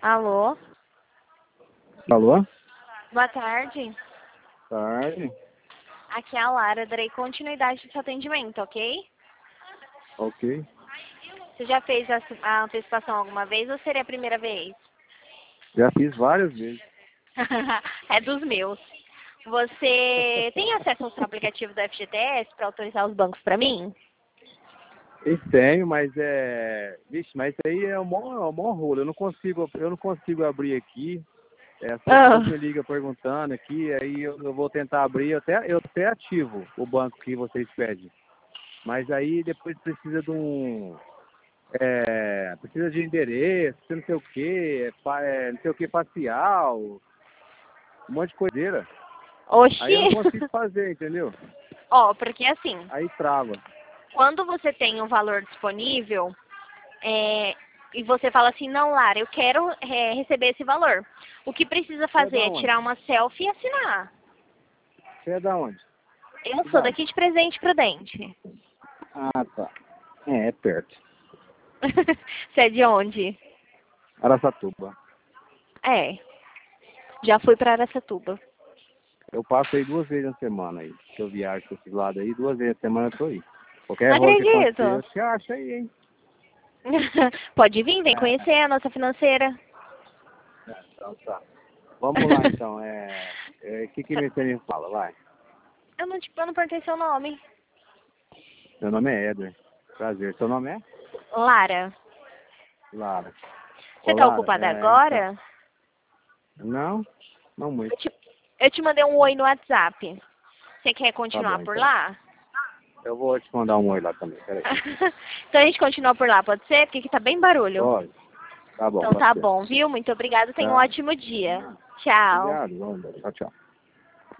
Alô? Alô? Boa tarde. Tarde. Aqui é a Lara, darei continuidade do seu atendimento, ok? Ok. Você já fez a antecipação alguma vez ou seria a primeira vez? Já fiz várias vezes. É dos meus. Você tem acesso ao seu aplicativo do FGTS para autorizar os bancos para mim? Eu tenho, mas Vixe, mas isso aí é o maior rolo. Eu não consigo abrir aqui. As pessoas me ligam perguntando aqui, aí eu vou tentar abrir, eu até ativo o banco que vocês pedem. Mas aí depois precisa de precisa de endereço, não sei o que, não sei o que facial, um monte de coiseira. Aí eu não Oxi! consigo fazer, entendeu? Ó, porque assim, Aí trava. quando você tem um valor disponível, e você fala assim, não, Lara, eu quero receber esse valor. O que precisa Você é fazer da é onde? tirar uma selfie e assinar. Você é da onde? Eu sou Cidade? daqui de Presidente Prudente. Ah, tá. É perto. Você é de onde? Araçatuba. É, já fui para Araçatuba. Eu passo aí 2 vezes na semana aí. Se eu viajo pra esse lado aí, 2 vezes na semana eu tô aí. Qualquer Não rolo que acontecer, acredito. você acha aí, hein? Pode vir, vem conhecer a nossa financeira. Então tá. Vamos lá então. Que você me fala? Vai. Eu não perguntei seu nome. Meu nome é Éder. Prazer. Seu nome é? Lara. Lara. Você Ô, tá Lara, ocupada então. agora? Não muito. Eu te mandei um oi no WhatsApp. Você quer Tá continuar bom por então. lá? Eu vou te mandar um oi lá também. Peraí. Então a gente continua por lá, pode ser? Porque aqui tá bem barulho. Pode. Tá bom, Então pode tá ser. bom, viu? Muito obrigada. Tenha um Tá. ótimo dia. Tchau. Obrigado. Tchau, tchau.